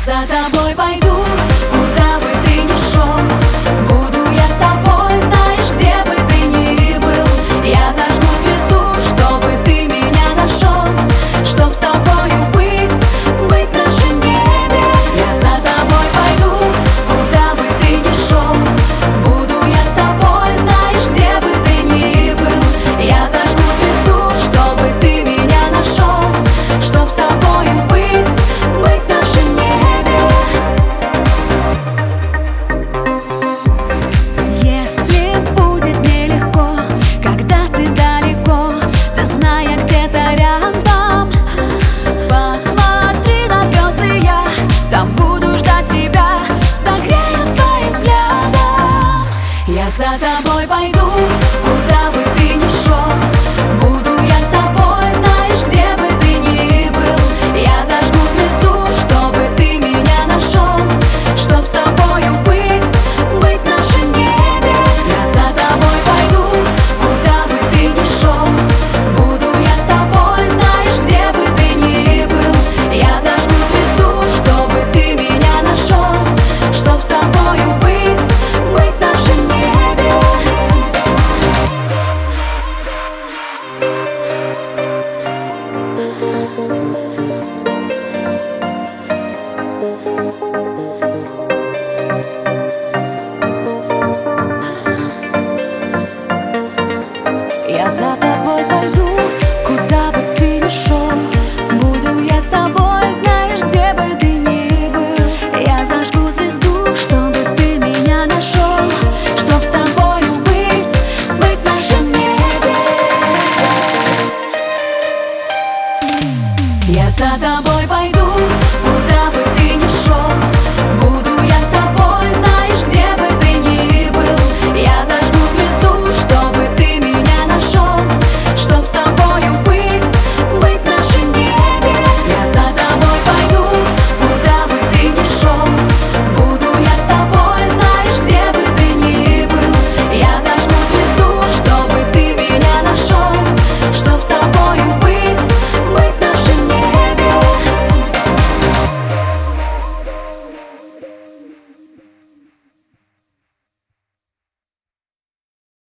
за тобой пойду, куда бы ты ни шел. Буду я с тобой, знаешь, где бы ты ни был. Я зажгу звезду, чтобы ты меня нашел, чтоб с тобою быть в нашем небе. Я за тобой пойду, куда бы ты ни шел. Буду я с тобой, знаешь, где бы ты ни был. Я зажгу звезду, чтобы ты меня нашел, чтоб с тобою быть в нашем небе. Если будет нелегко, когда ты далеко, ты зная, где-то рядом, посмотри на звезды, я там буду ждать тебя, согрею своим взглядом. Я за тобой пойду, куда бы ты ни шел. Буду я с тобой, знаешь, где бы ты ни был. Я зажгу звезду, чтобы ты меня нашел, чтоб с тобою быть в нашем небе. Я за тобой пойду, куда бы ты ни шел. Буду я с тобой, знаешь, где бы ты ни был. Я зажгу звезду, чтобы ты меня нашел, чтоб с тобою быть в нашем небе. Я за тобой пойду, куда бы ты ни шел. Буду я с тобой, знаешь, где бы ты ни был. Я зажгу звезду, чтобы ты меня нашел, чтоб с тобою быть в нашем небе. Я за тобой пойду,